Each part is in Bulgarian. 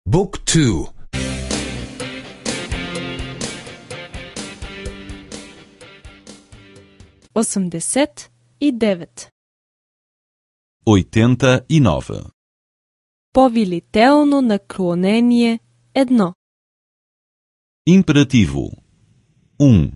Book 2. 89. 89. Повелително наклонение 1. Imperativo 1.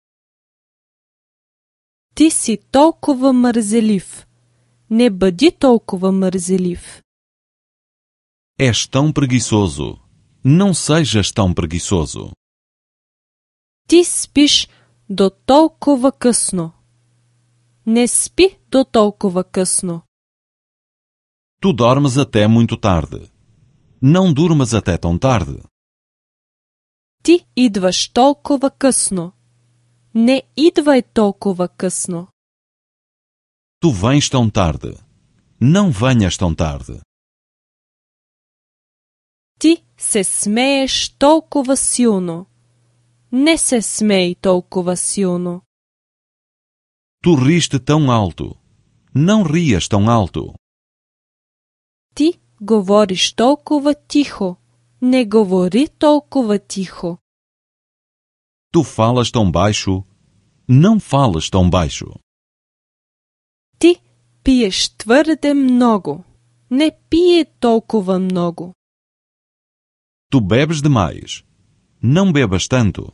Ти си толкова мързелив. Не бъди толкова мързелив. És tão preguiçoso. Não sejas tão preguiçoso. Ти спиш до толкова късно. Не спи до толкова късно. Tu dormes até muito tarde. Não durmas até tão tarde. Ти идваш толкова късно. Не идвай толкова късно. Tu vens tão tarde. Não venhas tão tarde. Ти се смееш толкова силно. Не се смей толкова силно. Tu riste tão alto. Não rias tão alto. Ти говориш толкова тихо. Не говори толкова тихо. Tu falas tão baixo. Não falas tão baixo. Ти пиеш твърде много. Не пие толкова много. Tu bebes demais. Não bebas tanto.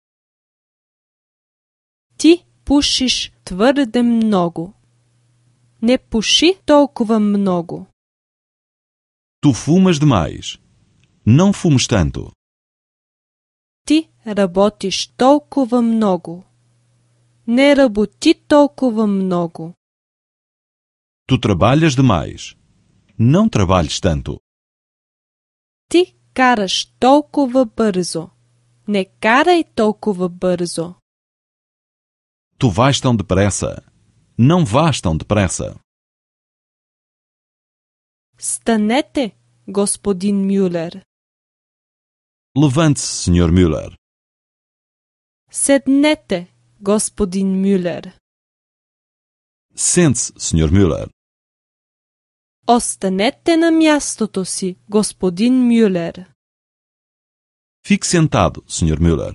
Ти пушиш твърде много. Не пуши толкова много. Tu fumas demais. Não fumes tanto. Ти работиш толкова много. Не работи толкова много. Tu trabalhas demais. Não trabalhes tanto. Ти караш толкова бързо. Не карай толкова бързо. Tu vais tão depressa. Não vás tão depressa. Станете, господин Мюлер. Levante-se, Sr. Müller. Седнете, господин Мюлер. Sente-se, Sr. Müller. Останете на мястото си, господин Мюлер. Fique sentado, Sr. Müller.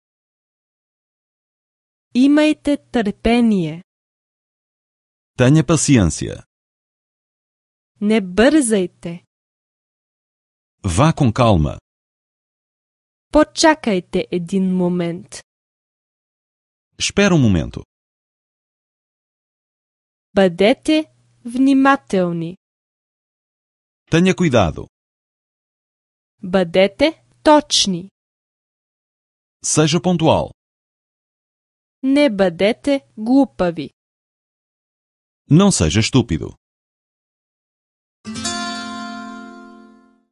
Имайте търпение. Tenha paciência. Не бързайте. Vá com calma. Почакайте един момент. Espere um momento. Бъдете внимателни. Tenha cuidado. Бъдете точни. Seja pontual. Не бъдете глупави. Não seja estúpido.